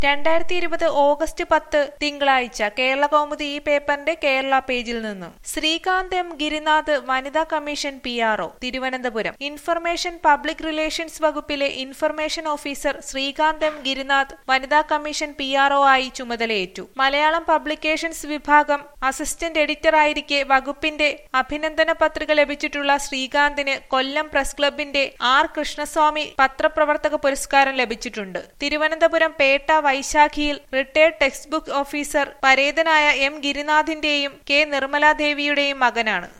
2020 August 10 തിങ്കളാഴ്ച കേരളകൗമുദി ഈ പേപ്പറിന്റെ കേരള പേജിൽ നിന്നും ശ്രീകാന്ത് എം ഗിരിനാഥ് വനിതാ commission PRO Thiruvananthapuram. Information public relations വകുപ്പിലെ information officer Srikanth M Girinath വനിതാ കമ്മീഷൻ PRO ആയി ചുമതലയേറ്റു. മലയാളം പബ്ലിക്കേഷൻസ് വിഭാഗം അസിസ്റ്റന്റ് എഡിറ്ററായിരിക്കെ വകുപ്പിന്റെ അഭിനന്ദന പത്രിക ലഭിച്ചിട്ടുള്ള ശ്രീകാന്തിന് കൊല്ലം പ്രസ് ക്ലബിന്റെ R കൃഷ്ണസ്വാമി പത്രപ്രവർത്തക പുരസ്കാരം ലഭിച്ചിട്ടുണ്ട്. തിരുവനന്തപുരം പേട്ട വൈശാഖിയിൽ റിട്ടയർഡ് ടെക്സ്റ്റ് ബുക്ക് ഓഫീസർ പരേതനായ M ഗിരിനാഥിന്റെയും K നിർമ്മലാദേവിയുടെയും മകനാണ്.